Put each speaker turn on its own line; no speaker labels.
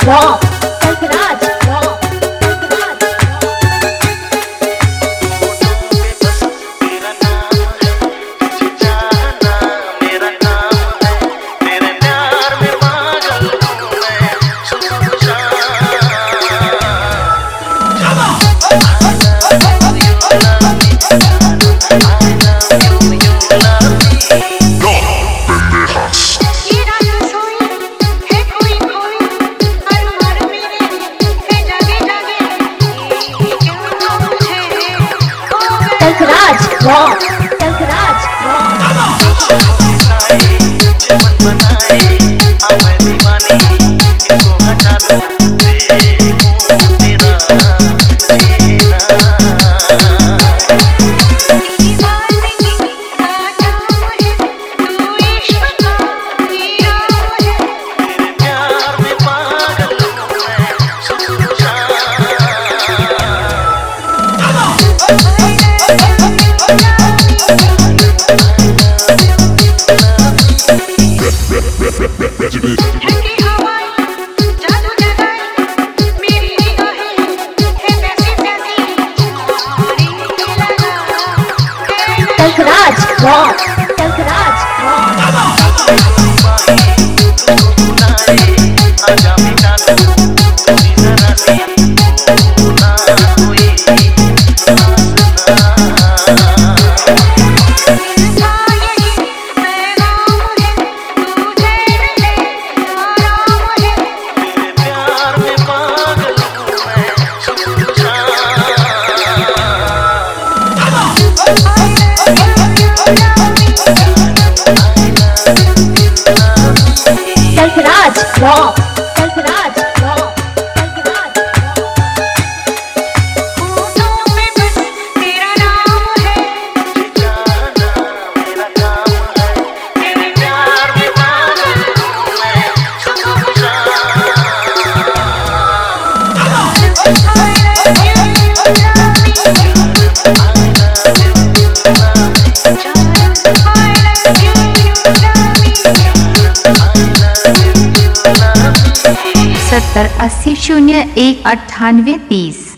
Rock Kalpraj rock Kalpraj rock Kalpraj Kalpraj rock Kalpraj Kalpraj rock Kalpraj rock Kalpraj
होठों पे बस तेरा नाम है, मेरा काम है, तेरे प्यार में पागल हूँ मैं,
सत्तर 80 01 98 30।